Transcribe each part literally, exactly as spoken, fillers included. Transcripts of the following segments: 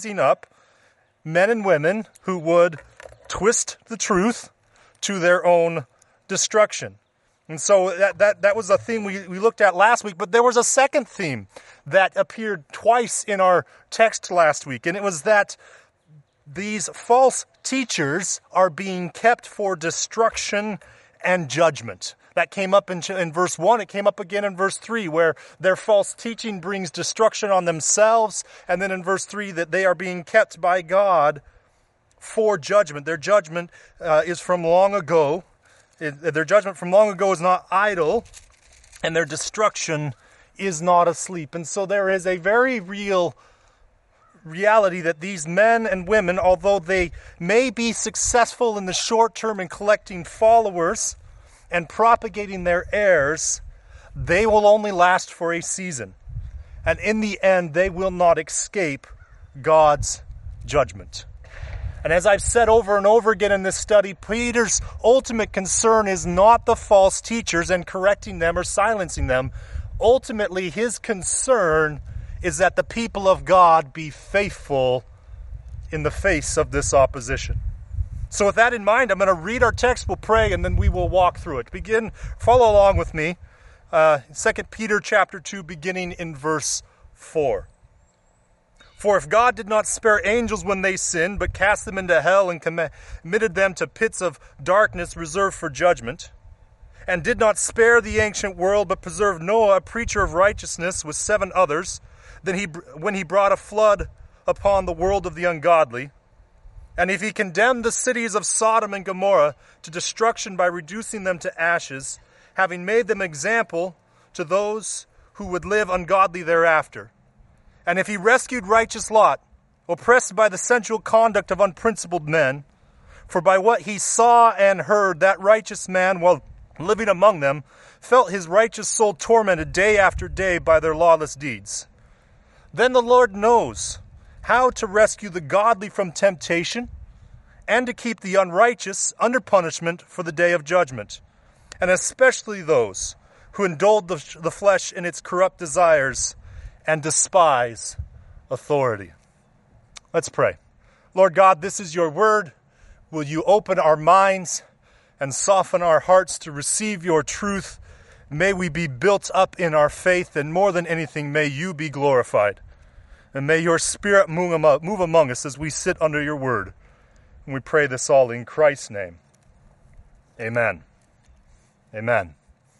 up men and women who would twist the truth to their own destruction. And so that that, that was a theme we, we looked at last week, but there was a second theme that appeared twice in our text last week, and it was that these false teachers are being kept for destruction and judgment. That came up in, in verse one. It came up again in verse three, where their false teaching brings destruction on themselves. And then in verse three, that they are being kept by God for judgment. Their judgment uh, is from long ago. It, their judgment from long ago is not idle, and their destruction is not asleep. And so there is a very real reality that these men and women, although they may be successful in the short term in collecting followers and propagating their errors, they will only last for a season. And in the end, they will not escape God's judgment. And as I've said over and over again in this study, Peter's ultimate concern is not the false teachers and correcting them or silencing them. Ultimately, his concern is that the people of God be faithful in the face of this opposition. So with that in mind, I'm going to read our text, we'll pray, and then we will walk through it. Begin, follow along with me. Uh, Second Peter chapter two, beginning in verse four. For if God did not spare angels when they sinned, but cast them into hell and committed them to pits of darkness reserved for judgment, and did not spare the ancient world, but preserved Noah, a preacher of righteousness, with seven others, then he, when he brought a flood upon the world of the ungodly, and if he condemned the cities of Sodom and Gomorrah to destruction by reducing them to ashes, having made them example to those who would live ungodly thereafter. And if he rescued righteous Lot, oppressed by the sensual conduct of unprincipled men, for by what he saw and heard, that righteous man, while living among them, felt his righteous soul tormented day after day by their lawless deeds. Then the Lord knows how to rescue the godly from temptation, and to keep the unrighteous under punishment for the day of judgment, and especially those who indulge the, the flesh in its corrupt desires and despise authority. Let's pray. Lord God, this is your word. Will you open our minds and soften our hearts to receive your truth? May we be built up in our faith, and more than anything, may you be glorified. And may your Spirit move among us as we sit under your word. And we pray this all in Christ's name. Amen. Amen.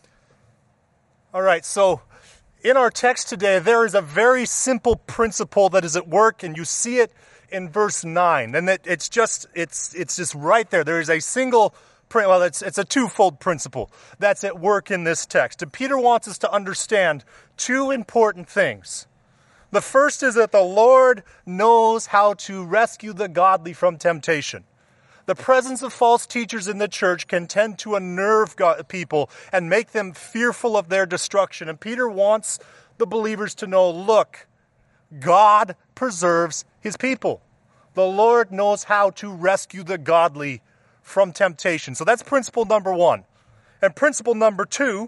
All right, so in our text today, there is a very simple principle that is at work, and you see it in verse nine. And it, it's just it's it's just right there. There is a single well, it's it's a twofold principle that's at work in this text. And Peter wants us to understand two important things. The first is that the Lord knows how to rescue the godly from temptation. The presence of false teachers in the church can tend to unnerve God, people and make them fearful of their destruction. And Peter wants the believers to know, look, God preserves his people. The Lord knows how to rescue the godly from temptation. So that's principle number one. And principle number two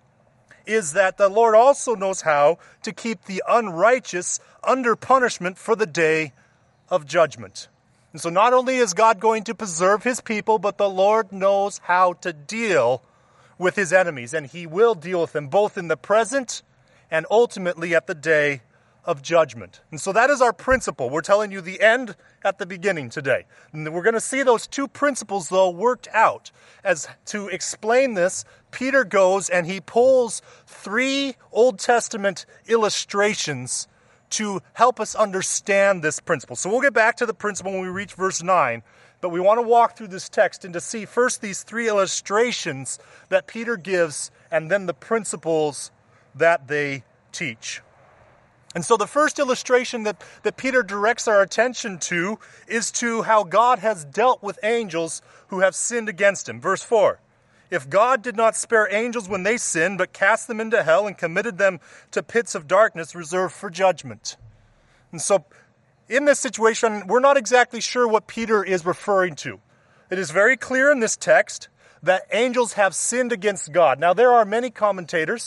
is that the Lord also knows how to keep the unrighteous under punishment for the day of judgment. And so not only is God going to preserve his people, but the Lord knows how to deal with his enemies. And he will deal with them both in the present and ultimately at the day of judgment. And so that is our principle. We're telling you the end at the beginning today. And we're going to see those two principles, though, worked out. As to explain this, Peter goes and he pulls three Old Testament illustrations to help us understand this principle. So we'll get back to the principle when we reach verse nine, but we want to walk through this text and to see first these three illustrations that Peter gives and then the principles that they teach. And so the first illustration that, that Peter directs our attention to is to how God has dealt with angels who have sinned against him. Verse four, if God did not spare angels when they sinned, but cast them into hell and committed them to pits of darkness reserved for judgment. And so in this situation, we're not exactly sure what Peter is referring to. It is very clear in this text that angels have sinned against God. Now, there are many commentators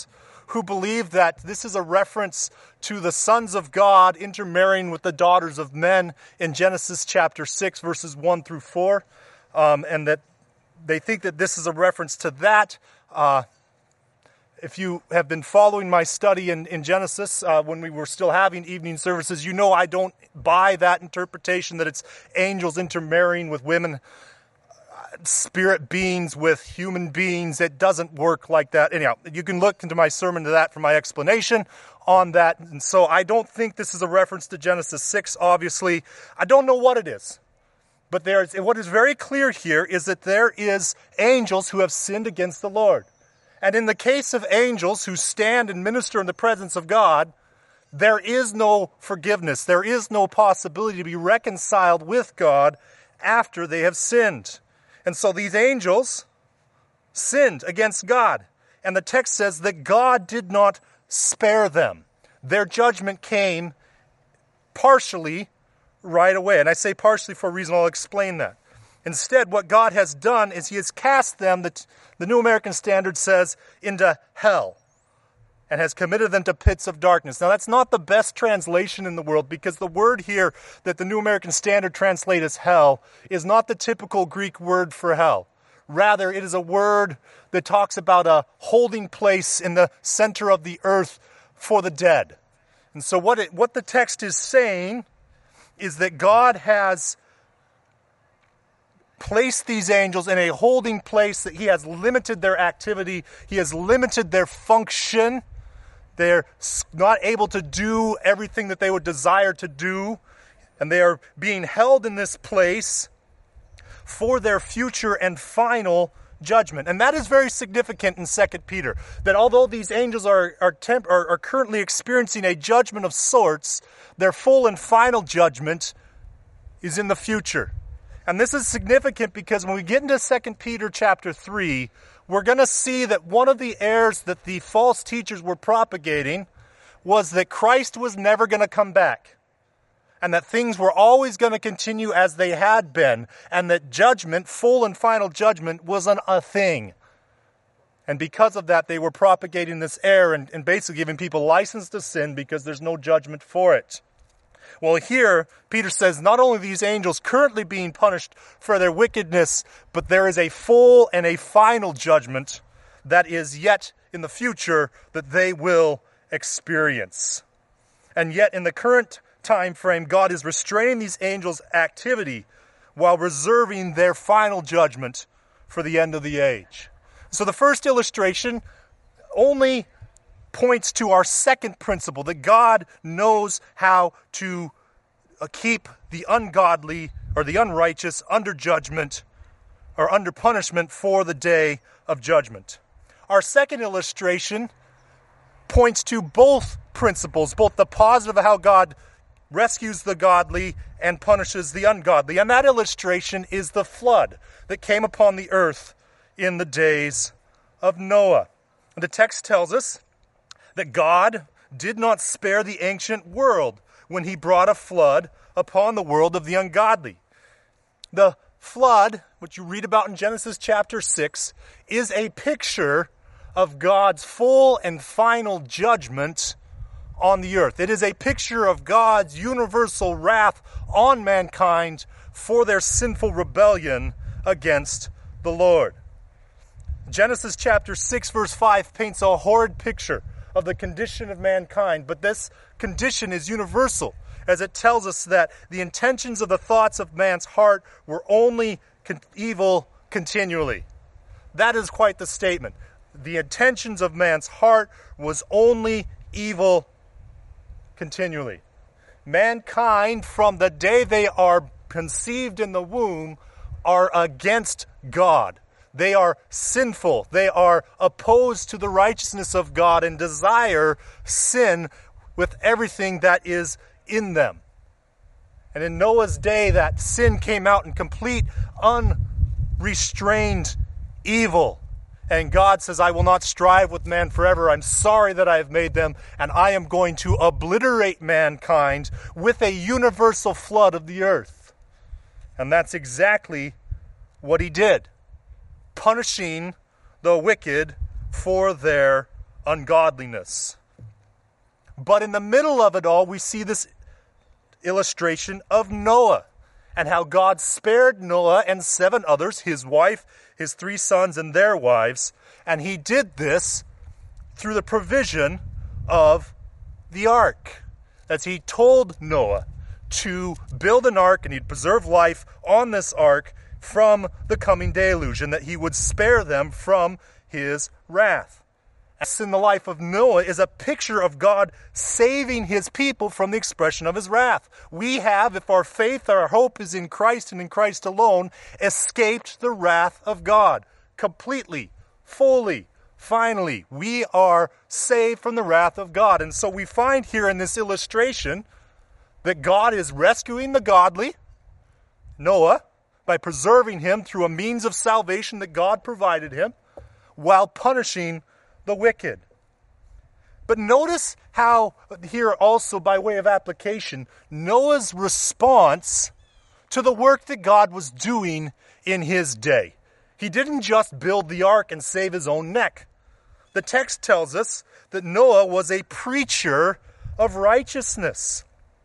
who believe that this is a reference to the sons of God intermarrying with the daughters of men in Genesis chapter six, verses one through four, um, and that they think that this is a reference to that. Uh, if you have been following my study in, in Genesis, uh, when we were still having evening services, you know I don't buy that interpretation that it's angels intermarrying with women, spirit beings with human beings. It doesn't work like that. Anyhow, you can look into my sermon to that for my explanation on that. And so I don't think this is a reference to Genesis six, obviously. I don't know what it is. But there's, what is very clear here is that there is angels who have sinned against the Lord. And in the case of angels who stand and minister in the presence of God, there is no forgiveness. There is no possibility to be reconciled with God after they have sinned. And so these angels sinned against God. And the text says that God did not spare them. Their judgment came partially right away. And I say partially for a reason. I'll explain that. Instead, what God has done is he has cast them, the, the New American Standard says, into hell and has committed them to pits of darkness. Now, that's not the best translation in the world, because the word here that the New American Standard translates as hell is not the typical Greek word for hell. Rather, it is a word that talks about a holding place in the center of the earth for the dead. And so what it, what the text is saying is that God has placed these angels in a holding place, that he has limited their activity, he has limited their function. They're not able to do everything that they would desire to do, and they are being held in this place for their future and final judgment. And that is very significant in Second Peter, that although these angels are, are, temp- are, are currently experiencing a judgment of sorts, their full and final judgment is in the future. And this is significant because when we get into Second Peter chapter three, we're going to see that one of the errors that the false teachers were propagating was that Christ was never going to come back, and that things were always going to continue as they had been, and that judgment, full and final judgment, wasn't a thing. And because of that, they were propagating this error and, and basically giving people license to sin because there's no judgment for it. Well, here, Peter says not only are these angels currently being punished for their wickedness, but there is a full and a final judgment that is yet in the future that they will experience. And yet, in the current time frame, God is restraining these angels' activity while reserving their final judgment for the end of the age. So the first illustration only points to our second principle, that God knows how to uh, keep the ungodly or the unrighteous under judgment or under punishment for the day of judgment. Our second illustration points to both principles, both the positive of how God rescues the godly and punishes the ungodly. And that illustration is the flood that came upon the earth in the days of Noah. And the text tells us that God did not spare the ancient world when he brought a flood upon the world of the ungodly. The flood, which you read about in Genesis chapter six, is a picture of God's full and final judgment on the earth. It is a picture of God's universal wrath on mankind for their sinful rebellion against the Lord. Genesis chapter six verse five paints a horrid picture of the condition of mankind, but this condition is universal, as it tells us that the intentions of the thoughts of man's heart were only con- evil continually. That is quite the statement. The intentions of man's heart was only evil continually. Mankind, from the day they are conceived in the womb, are against God. They are sinful. They are opposed to the righteousness of God and desire sin with everything that is in them. And in Noah's day, that sin came out in complete, unrestrained evil. And God says, I will not strive with man forever. I'm sorry that I have made them, and I am going to obliterate mankind with a universal flood of the earth. And that's exactly what he did, punishing the wicked for their ungodliness. But in the middle of it all, we see this illustration of Noah and how God spared Noah and seven others, his wife, his three sons, and their wives. And he did this through the provision of the ark. As he told Noah to build an ark and he'd preserve life on this ark from the coming deluge, and that he would spare them from his wrath. As in the life of Noah is a picture of God saving his people from the expression of his wrath. We have, if our faith, our hope is in Christ and in Christ alone, escaped the wrath of God completely, fully, finally. We are saved from the wrath of God. And so we find here in this illustration that God is rescuing the godly, Noah, by preserving him through a means of salvation that God provided him, while punishing the wicked. But notice how here also, by way of application, Noah's response to the work that God was doing in his day. He didn't just build the ark and save his own neck. The text tells us that Noah was a preacher of righteousness.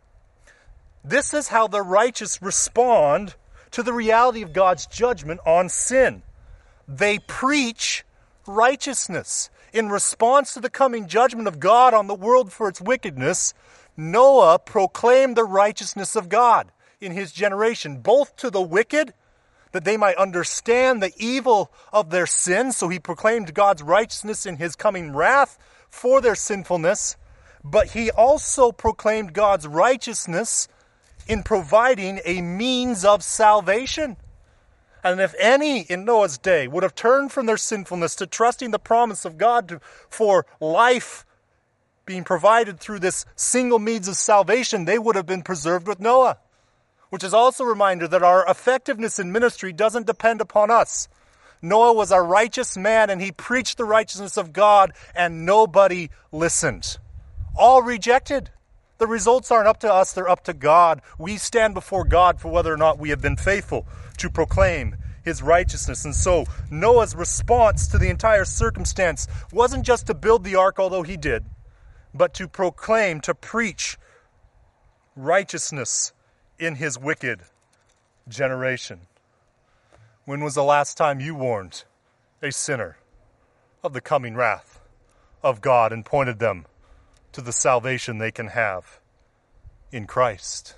This is how the righteous respond to the reality of God's judgment on sin. They preach righteousness. In response to the coming judgment of God on the world for its wickedness, Noah proclaimed the righteousness of God in his generation, both to the wicked, that they might understand the evil of their sin. So he proclaimed God's righteousness in his coming wrath for their sinfulness. But he also proclaimed God's righteousness in providing a means of salvation. And if any in Noah's day would have turned from their sinfulness to trusting the promise of God to, for life being provided through this single means of salvation, they would have been preserved with Noah. Which is also a reminder that our effectiveness in ministry doesn't depend upon us. Noah was a righteous man and he preached the righteousness of God and nobody listened. All rejected. The results aren't up to us, they're up to God. We stand before God for whether or not we have been faithful to proclaim his righteousness. And so Noah's response to the entire circumstance wasn't just to build the ark, although he did, but to proclaim, to preach righteousness in his wicked generation. When was the last time you warned a sinner of the coming wrath of God and pointed them to the salvation they can have in Christ?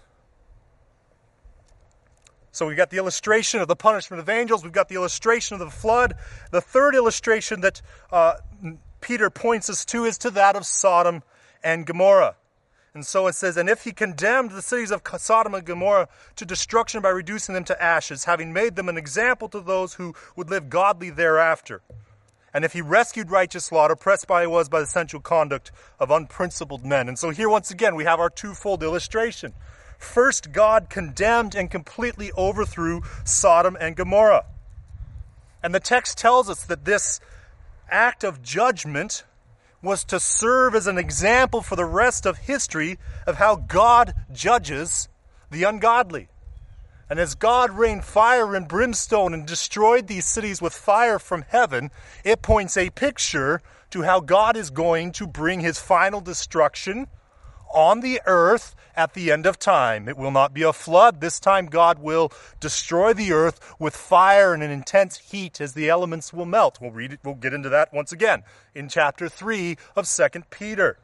So we've got the illustration of the punishment of angels. We've got the illustration of the flood. The third illustration that uh, Peter points us to is to that of Sodom and Gomorrah. And so it says, and if he condemned the cities of Sodom and Gomorrah to destruction by reducing them to ashes, having made them an example to those who would live godly thereafter. And if he rescued righteous Lot, oppressed by he was by the sensual conduct of unprincipled men. And so here once again we have our twofold illustration. First, God condemned and completely overthrew Sodom and Gomorrah. And the text tells us that this act of judgment was to serve as an example for the rest of history of how God judges the ungodly. And as God rained fire and brimstone and destroyed these cities with fire from heaven, it points a picture to how God is going to bring his final destruction on the earth at the end of time. It will not be a flood. This time God will destroy the earth with fire and an intense heat as the elements will melt. We'll read it, we'll get into that once again in chapter three of Second Peter.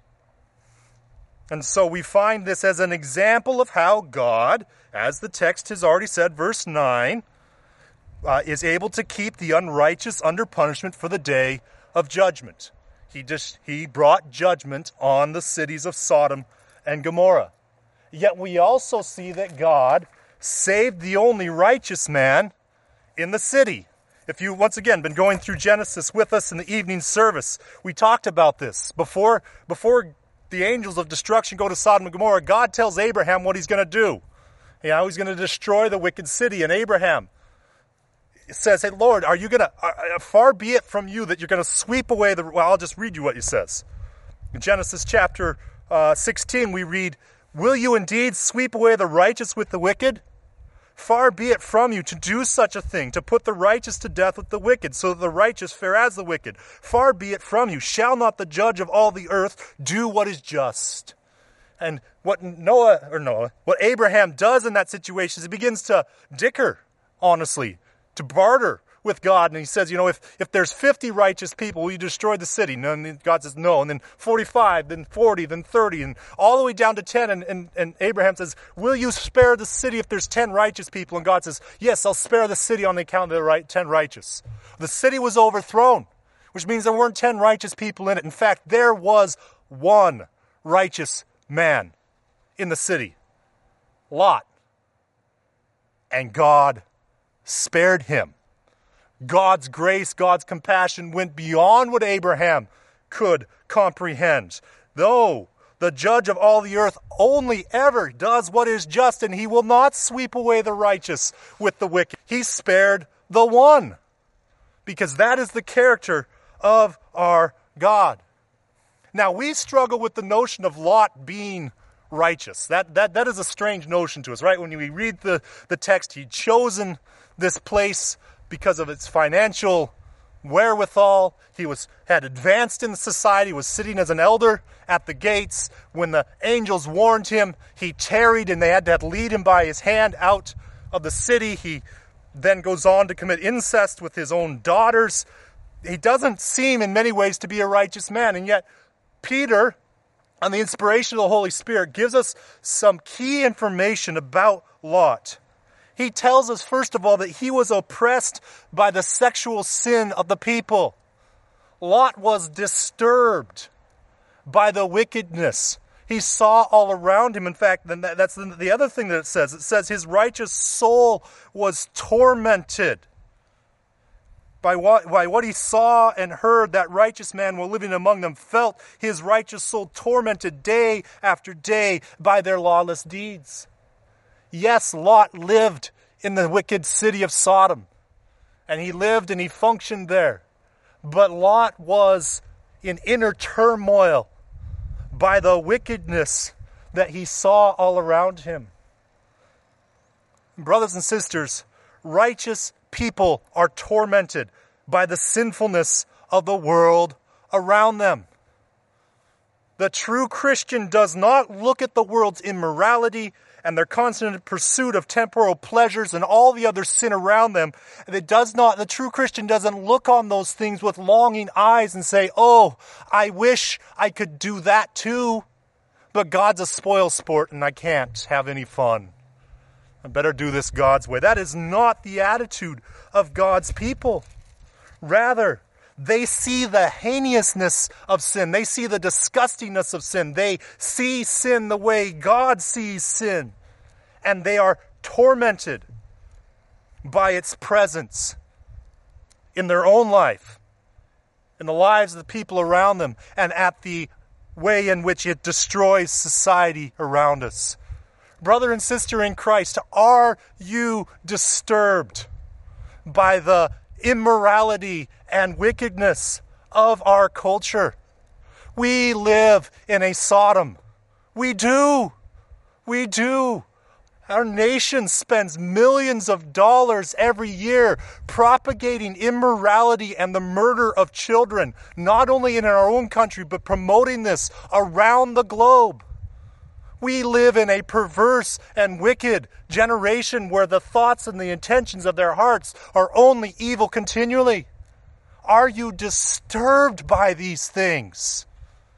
And so we find this as an example of how God, as the text has already said, verse nine, uh, is able to keep the unrighteous under punishment for the day of judgment. He just he brought judgment on the cities of Sodom and Gomorrah. Yet we also see that God saved the only righteous man in the city. If you, once again, been going through Genesis with us in the evening service, we talked about this. Before, before the angels of destruction go to Sodom and Gomorrah, God tells Abraham what he's going to do. You know, he's going to destroy the wicked city. And Abraham says, hey, Lord, are you going to, uh, far be it from you that you're going to sweep away the, well, I'll just read you what he says. In Genesis chapter uh, sixteen, we read, will you indeed sweep away the righteous with the wicked? Far be it from you to do such a thing, to put the righteous to death with the wicked, so that the righteous fare as the wicked. Far be it from you. Shall not the judge of all the earth do what is just? And what Noah, or Noah, what Abraham does in that situation is he begins to dicker, honestly, to barter with God. And he says, you know, if, if there's fifty righteous people, will you destroy the city? And then God says no. And then forty-five, then forty, then thirty, and all the way down to ten. And, and, and Abraham says, will you spare the city if there's ten righteous people? And God says, yes, I'll spare the city on the account of the right, ten righteous. The city was overthrown, which means there weren't ten righteous people in it. In fact, there was one righteous man in the city, Lot. And God spared him. God's grace, God's compassion went beyond what Abraham could comprehend. Though the judge of all the earth only ever does what is just, and he will not sweep away the righteous with the wicked. He spared the one, because that is the character of our God. Now, we struggle with the notion of Lot being righteous. That, that, that is a strange notion to us, right? When we read the, the text, he'd chosen this place because of its financial wherewithal. He was had advanced in society, was sitting as an elder at the gates. When the angels warned him, he tarried, and they had to lead him by his hand out of the city. He then goes on to commit incest with his own daughters. He doesn't seem in many ways to be a righteous man, and yet Peter, on the inspiration of the Holy Spirit, gives us some key information about Lot. He tells us, first of all, that he was oppressed by the sexual sin of the people. Lot was disturbed by the wickedness he saw all around him. In fact, that's the other thing that it says. It says his righteous soul was tormented by what, by what he saw and heard. That righteous man, while living among them, felt his righteous soul tormented day after day by their lawless deeds. Yes, Lot lived in the wicked city of Sodom, and he lived and he functioned there. But Lot was in inner turmoil by the wickedness that he saw all around him. Brothers and sisters, righteous people are tormented by the sinfulness of the world around them. The true Christian does not look at the world's immorality and their constant pursuit of temporal pleasures and all the other sin around them. It does not, the true Christian doesn't look on those things with longing eyes and say, oh, I wish I could do that too, but God's a spoil sport and I can't have any fun. I better do this God's way. That is not the attitude of God's people. Rather, they see the heinousness of sin. They see the disgustingness of sin. They see sin the way God sees sin. And they are tormented by its presence in their own life, in the lives of the people around them, and at the way in which it destroys society around us. Brother and sister in Christ, are you disturbed by the immorality and wickedness of our culture? We live in a Sodom. We do. We do. Our nation spends millions of dollars every year propagating immorality and the murder of children, not only in our own country, but promoting this around the globe. We live in a perverse and wicked generation where the thoughts and the intentions of their hearts are only evil continually. Are you disturbed by these things?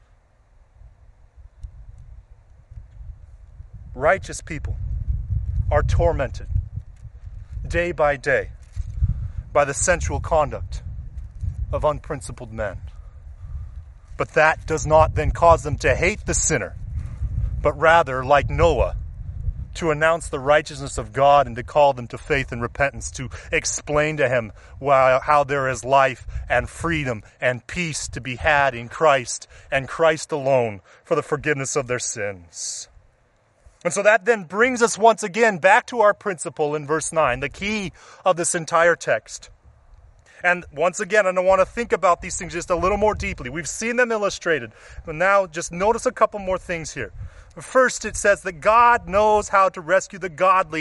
Righteous people are tormented day by day by the sensual conduct of unprincipled men. But that does not then cause them to hate the sinner, but rather, like Noah, to announce the righteousness of God and to call them to faith and repentance, to explain to him how there is life and freedom and peace to be had in Christ and Christ alone for the forgiveness of their sins. And so that then brings us once again back to our principle in verse nine, the key of this entire text. And once again, I want to think about these things just a little more deeply. We've seen them illustrated, but now just notice a couple more things here. First, it says that God knows how to rescue the godly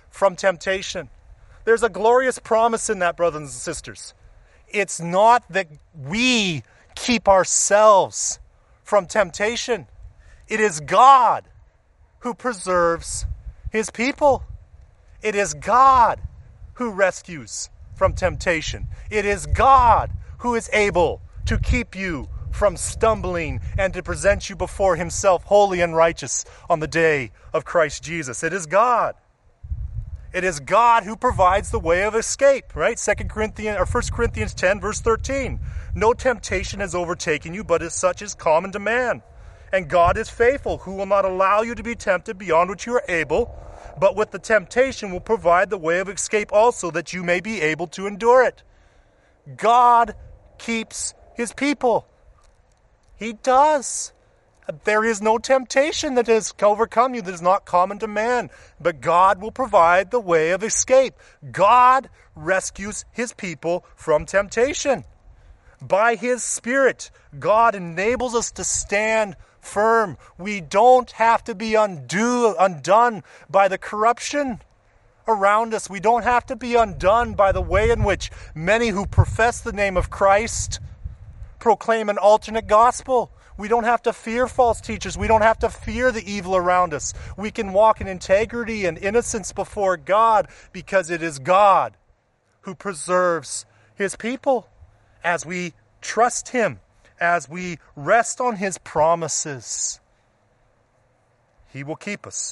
from temptation. There's a glorious promise in that, brothers and sisters. It's not that we keep ourselves from temptation. It is God who preserves his people. It is God who rescues from temptation. It is God who is able to keep you from stumbling and to present you before himself holy and righteous on the day of Christ Jesus. It is God. It is God who provides the way of escape, right? Second Corinthians or First Corinthians ten, verse thirteen. No temptation has overtaken you, but as such is common to man. And God is faithful, who will not allow you to be tempted beyond what you are able, but with the temptation will provide the way of escape also, that you may be able to endure it. God keeps his people. He does. There is no temptation that has overcome you that is not common to man, but God will provide the way of escape. God rescues his people from temptation. By his Spirit, God enables us to stand firm. We don't have to be undo, undone by the corruption around us. We don't have to be undone by the way in which many who profess the name of Christ proclaim an alternate gospel. We don't have to fear false teachers. We don't have to fear the evil around us. We can walk in integrity and innocence before God because it is God who preserves his people as we trust him, as we rest on his promises. He will keep us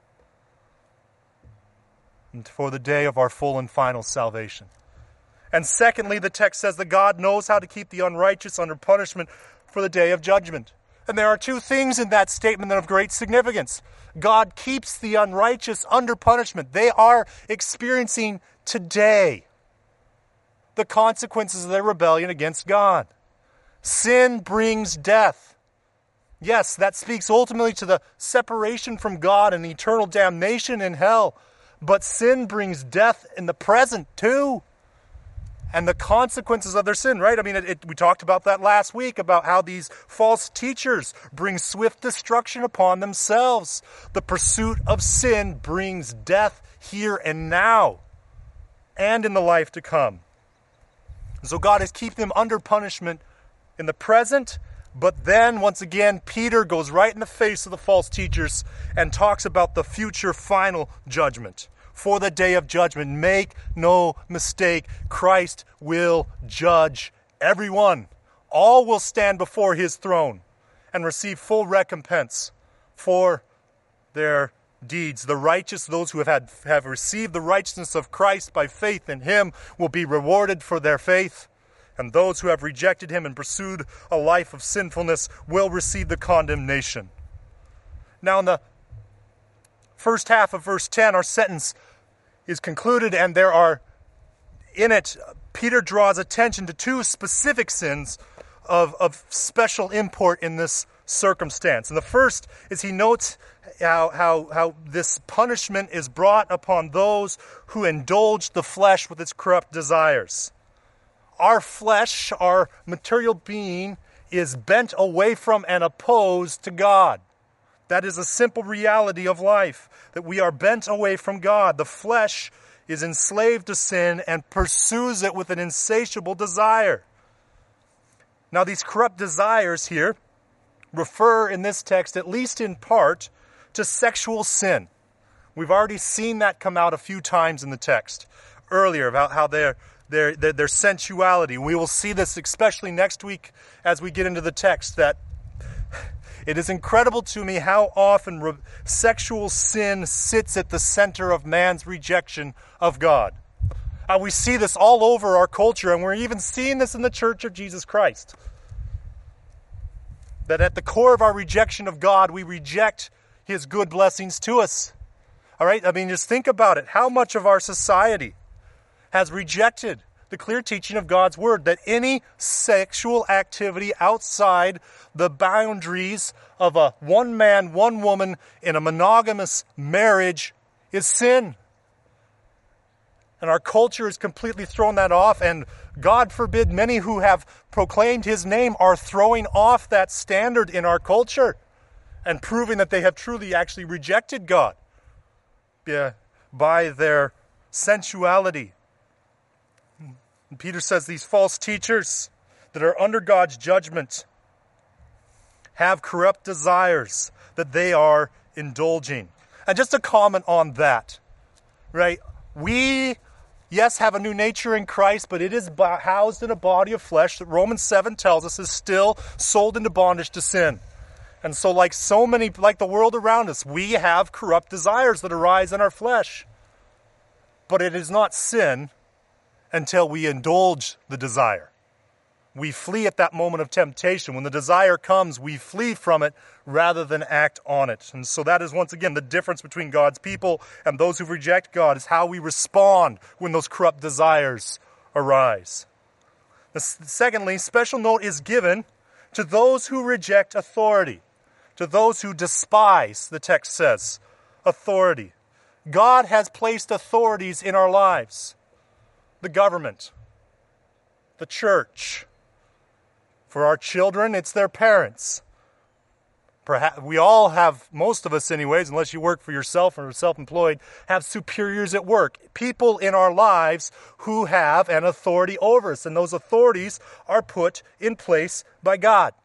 and for the day of our full and final salvation. And secondly, the text says that God knows how to keep the unrighteous under punishment for the day of judgment. And there are two things in that statement that are of great significance. God keeps the unrighteous under punishment. They are experiencing today the consequences of their rebellion against God. Sin brings death. Yes, that speaks ultimately to the separation from God and eternal damnation in hell. But sin brings death in the present too. And the consequences of their sin, right? I mean, it, it, we talked about that last week, about how these false teachers bring swift destruction upon themselves. The pursuit of sin brings death here and now and in the life to come. So God is keeping them under punishment in the present, but then once again, Peter goes right in the face of the false teachers and talks about the future final judgment. For the day of judgment, make no mistake, Christ will judge everyone. All will stand before his throne and receive full recompense for their deeds. The righteous, those who have had have received the righteousness of Christ by faith in him, will be rewarded for their faith. And those who have rejected him and pursued a life of sinfulness will receive the condemnation. Now in the first half of verse ten, our sentence is concluded, and there are, in it, Peter draws attention to two specific sins of, of special import in this circumstance. And the first is he notes how, how, how this punishment is brought upon those who indulge the flesh with its corrupt desires. Our flesh, our material being, is bent away from and opposed to God. That is a simple reality of life, that we are bent away from God. The flesh is enslaved to sin and pursues it with an insatiable desire. Now, these corrupt desires here refer in this text, at least in part, to sexual sin. We've already seen that come out a few times in the text earlier, about how their, their, their, their sensuality. We will see this especially next week as we get into the text, that it is incredible to me how often re- sexual sin sits at the center of man's rejection of God. Uh, we see this all over our culture, and we're even seeing this in the Church of Jesus Christ. That at the core of our rejection of God, we reject his good blessings to us. All right? I mean, just think about it. How much of our society has rejected the clear teaching of God's word, that any sexual activity outside the boundaries of a one man, one woman in a monogamous marriage is sin. And our culture has completely thrown that off, and God forbid, many who have proclaimed his name are throwing off that standard in our culture and proving that they have truly actually rejected God. Yeah. by their sensuality. And Peter says these false teachers that are under God's judgment have corrupt desires that they are indulging. And just a comment on that, right? We, yes, have a new nature in Christ, but it is housed in a body of flesh that Romans seven tells us is still sold into bondage to sin. And so like so many, like the world around us, we have corrupt desires that arise in our flesh. But it is not sin until we indulge the desire. We flee at that moment of temptation. When the desire comes, we flee from it rather than act on it. And so that is once again the difference between God's people and those who reject God, is how we respond when those corrupt desires arise. Secondly, special note is given to those who reject authority, to those who despise, the text says, authority. God has placed authorities in our lives. The government, the church. For our children, it's their parents. Perhaps we all have, most of us anyways, unless you work for yourself or are self-employed, have superiors at work. People in our lives who have an authority over us. And those authorities are put in place by God.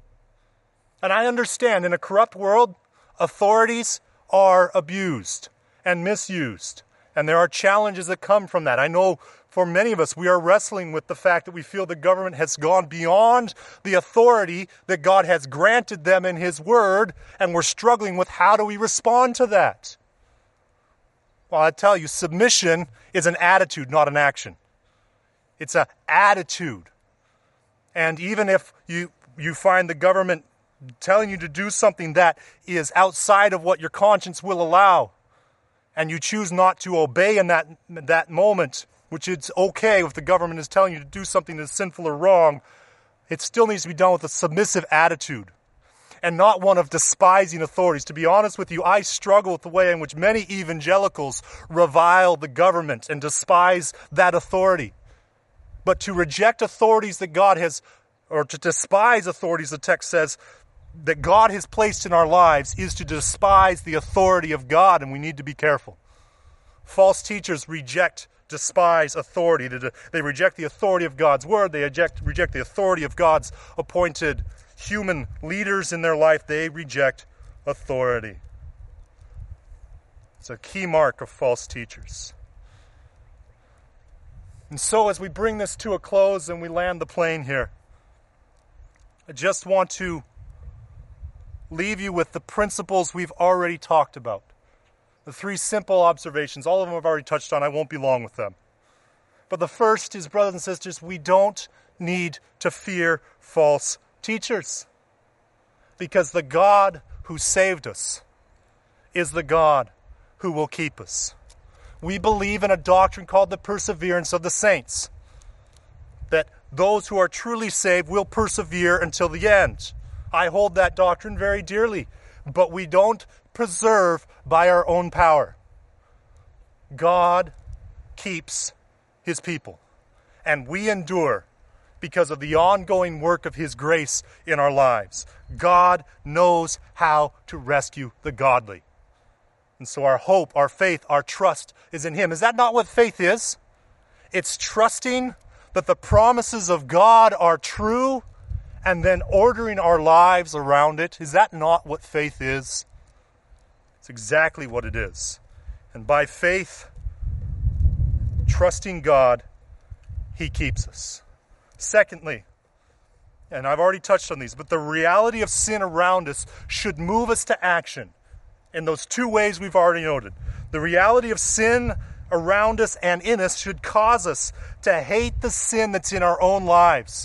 And I understand in a corrupt world, authorities are abused and misused. And there are challenges that come from that. I know for many of us, we are wrestling with the fact that we feel the government has gone beyond the authority that God has granted them in His Word, and we're struggling with how do we respond to that. Well, I tell you, submission is an attitude, not an action. It's an attitude. And even if you, you find the government telling you to do something that is outside of what your conscience will allow, and you choose not to obey in that, that moment, which it's okay if the government is telling you to do something that's sinful or wrong, it still needs to be done with a submissive attitude and not one of despising authorities. To be honest with you, I struggle with the way in which many evangelicals revile the government and despise that authority. But to reject authorities that God has, or to despise authorities, the text says, that God has placed in our lives, is to despise the authority of God, and we need to be careful. False teachers reject despise authority. They reject the authority of God's word. They reject, reject the authority of God's appointed human leaders in their life. They reject authority. It's a key mark of false teachers. And so as we bring this to a close and we land the plane here, I just want to leave you with the principles we've already talked about. The three simple observations, all of them I've already touched on. I won't be long with them. But the first is, brothers and sisters, we don't need to fear false teachers. Because the God who saved us is the God who will keep us. We believe in a doctrine called the perseverance of the saints. That those who are truly saved will persevere until the end. I hold that doctrine very dearly. But we don't preserve by our own power. God keeps His people. And we endure because of the ongoing work of His grace in our lives. God knows how to rescue the godly. And so our hope, our faith, our trust is in Him. Is that not what faith is? It's trusting that the promises of God are true and then ordering our lives around it. Is that not what faith is? It's exactly what it is. And by faith, trusting God, He keeps us. Secondly, and I've already touched on these, but the reality of sin around us should move us to action in those two ways we've already noted. The reality of sin around us and in us should cause us to hate the sin that's in our own lives.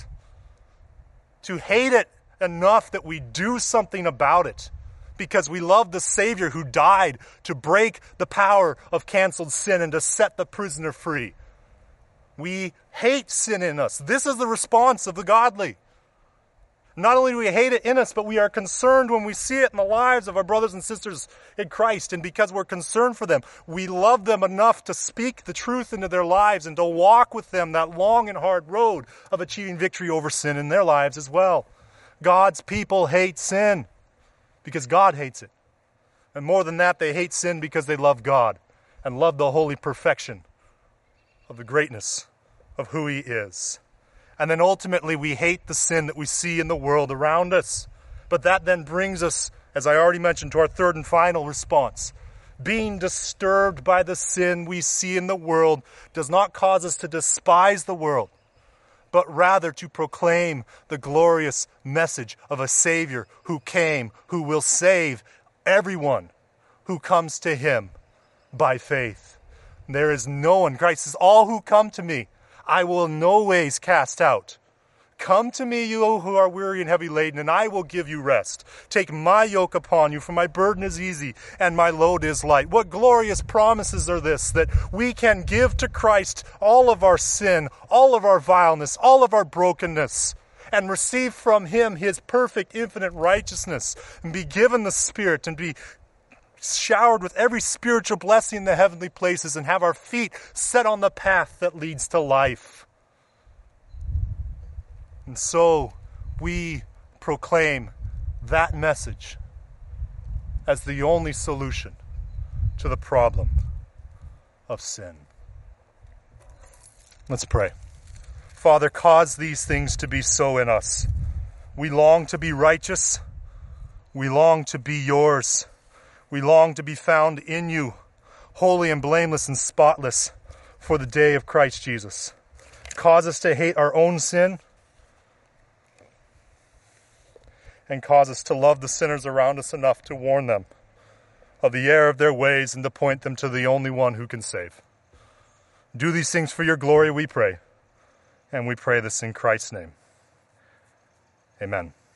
To hate it enough that we do something about it. Because we love the Savior who died to break the power of canceled sin and to set the prisoner free. We hate sin in us. This is the response of the godly. Not only do we hate it in us, but we are concerned when we see it in the lives of our brothers and sisters in Christ. And because we're concerned for them, we love them enough to speak the truth into their lives and to walk with them that long and hard road of achieving victory over sin in their lives as well. God's people hate sin because God hates it. And more than that, they hate sin because they love God. and love the holy perfection of the greatness of who he is. And then ultimately we hate the sin that we see in the world around us. But that then brings us, as I already mentioned, to our third and final response. Being disturbed by the sin we see in the world does not cause us to despise the world, but rather to proclaim the glorious message of a Savior who came, who will save everyone who comes to him by faith. There is no one, Christ says, all who come to me, I will in no ways cast out. Come to me, you who are weary and heavy laden, and I will give you rest. Take my yoke upon you, for my burden is easy and my load is light. What glorious promises are this, that we can give to Christ all of our sin, all of our vileness, all of our brokenness, and receive from him his perfect, infinite righteousness, and be given the Spirit, and be showered with every spiritual blessing in the heavenly places, and have our feet set on the path that leads to life. And so we proclaim that message as the only solution to the problem of sin. Let's pray. Father, cause these things to be so in us. We long to be righteous. We long to be yours. We long to be found in you, holy and blameless and spotless, for the day of Christ Jesus. Cause us to hate our own sin, and cause us to love the sinners around us enough to warn them of the error of their ways and to point them to the only one who can save. Do these things for your glory, we pray, and we pray this in Christ's name. Amen.